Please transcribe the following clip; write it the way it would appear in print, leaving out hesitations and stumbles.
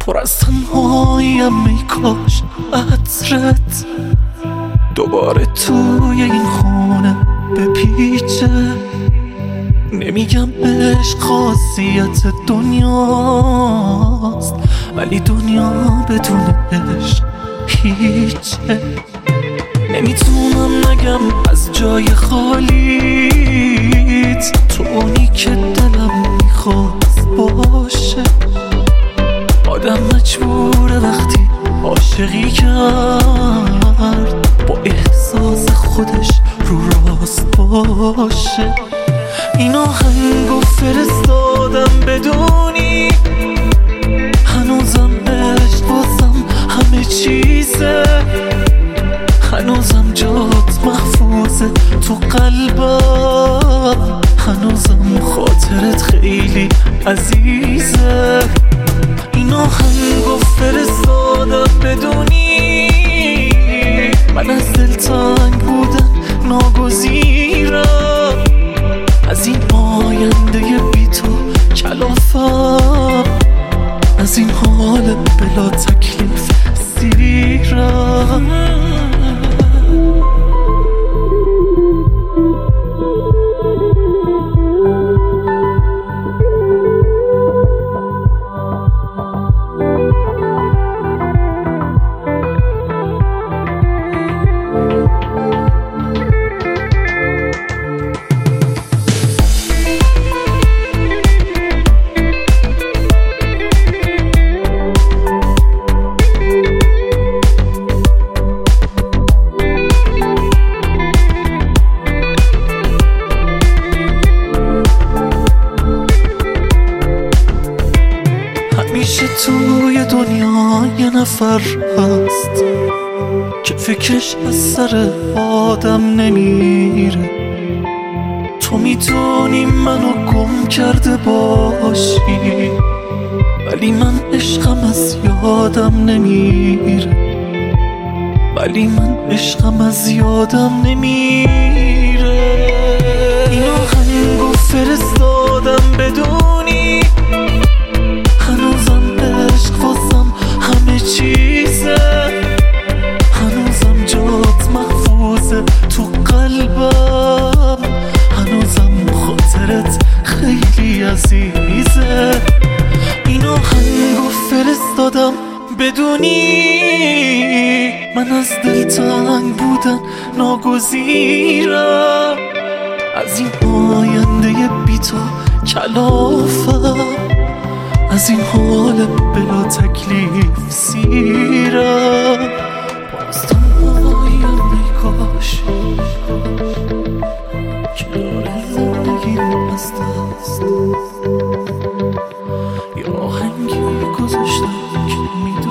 پر از تنهاییم ای کاش عطرت دوباره توی این خونه بپیچه. نمیگم عشق خاصیت دنیاست، ولی دنیا بدون عشق هیچه. نمیتونم نگم از جای خالیت، تو اونی که دلم میخواست باشه. آدم مجبوره وقتی عاشقی کرد با احساس خودش رو راست باشه. این آهنگو فرستادم بدونی هنوزم عشق واسم همه چیزه، هنوزم جات محفوظه تو قلبم، هنوزم خاطرت خیلی عزیزه. این آهنگو فرستادم بدونی من از دل تنگ بودن ناگزیرم، از این آینده بی تو کلافم، از این حال بلا تکلیف سیرم. همیشه توی دنیا یه نفر هست که فکرش از سر آدم نمیره. تو میدونی منو گم کرده باشی، ولی من عشقم از یادم نمیره، ولی من عشقم از یادم نمیره. این آهنگو فرستادم بدونی هنوزم عشق واسم همه چیزه، هنوزم جات محفوظه تو قلبم، هنوزم خاطرت خیلی عزیزه. این آهنگو فرستادم بدونی من از دل تنگ بودن ناگزیرم، از این آینده بی تو کلافم، از این حال بلا تکلیف سیرم. باز تنهاییم ای کاش کنار زندگیم از دست یه آهنگی گذاشتم که